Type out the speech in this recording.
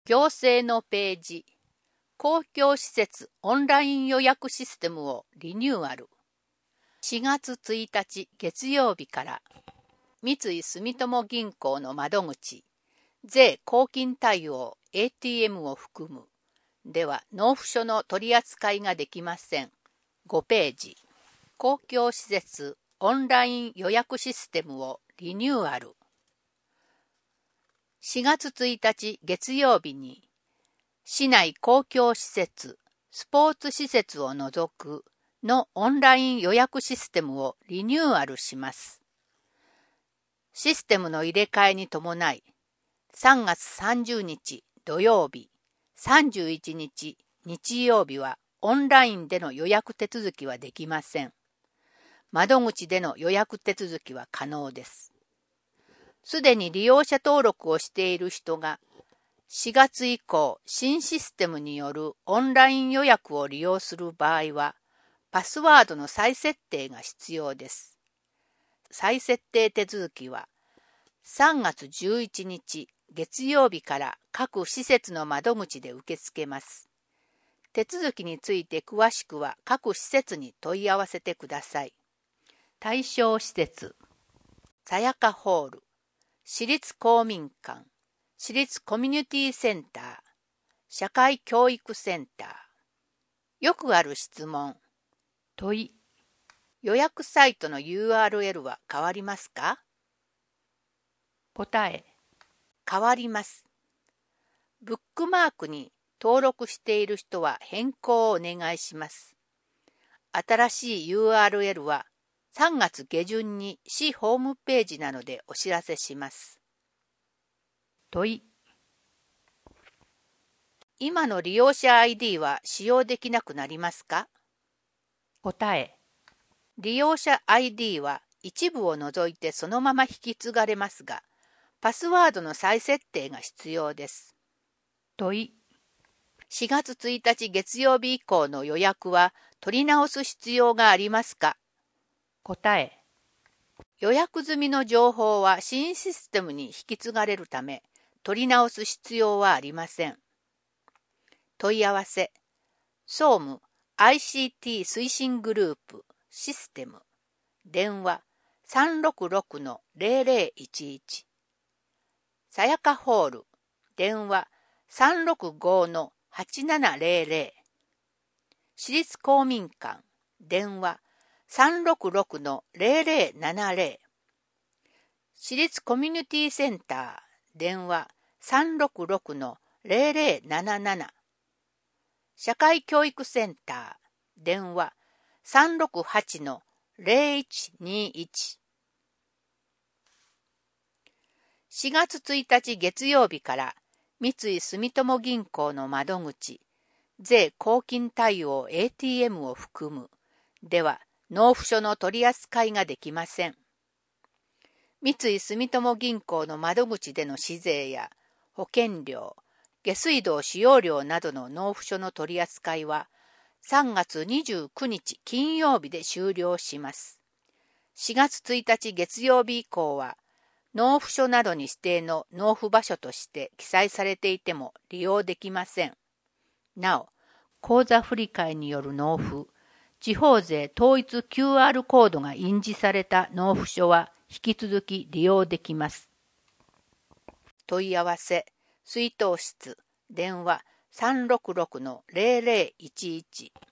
行政のページ、公共施設オンライン予約システムをリニューアル。4月1日月曜日から三井住友銀行の窓口、税公金対応 ATM を含むでは納付書の取り扱いができません。5ページ、公共施設オンライン予約システムをリニューアル。4月1日月曜日に市内公共施設、スポーツ施設を除くのオンライン予約システムをリニューアルします。システムの入れ替えに伴い、3月30日土曜日、31日日曜日はオンラインでの予約手続きはできません。窓口での予約手続きは可能です。すでに利用者登録をしている人が4月以降新システムによるオンライン予約を利用する場合はパスワードの再設定が必要です。再設定手続きは3月11日月曜日から各施設の窓口で受け付けます。手続きについて詳しくは各施設に問い合わせてください。対象施設、さやかホール、市立公民館、市立コミュニティセンター、社会教育センター。よくある質問、問い、予約サイトの URL は変わりますか？答え、変わります。ブックマークに登録している人は変更をお願いします。新しい URL は3月下旬に市ホームページなどでお知らせします。問い、今の利用者 ID は使用できなくなりますか？答え、利用者 ID は一部を除いてそのまま引き継がれますが、パスワードの再設定が必要です。問い、4月1日月曜日以降の予約は取り直す必要がありますか？答え、予約済みの情報は新システムに引き継がれるため、取り直す必要はありません。問い合わせ、総務 ICT 推進グループシステム、電話 366-0011、さやかホール、電話 365-8700、市立公民館、電話 366-0070、市立コミュニティセンター、電話 366-0077、社会教育センター、電話 368-0121。4月1日月曜日から三井住友銀行の窓口、税公金対応 ATM を含むでは納付書の取り扱いができません。三井住友銀行の窓口での市税や保険料、下水道使用料などの納付書の取り扱いは3月29日金曜日で終了します。4月1日月曜日以降は納付書などに指定の納付場所として記載されていても利用できません。なお、口座振替による納付、地方税統一 QR コードが印字された納付書は引き続き利用できます。問い合わせ、出納室、電話 366-0011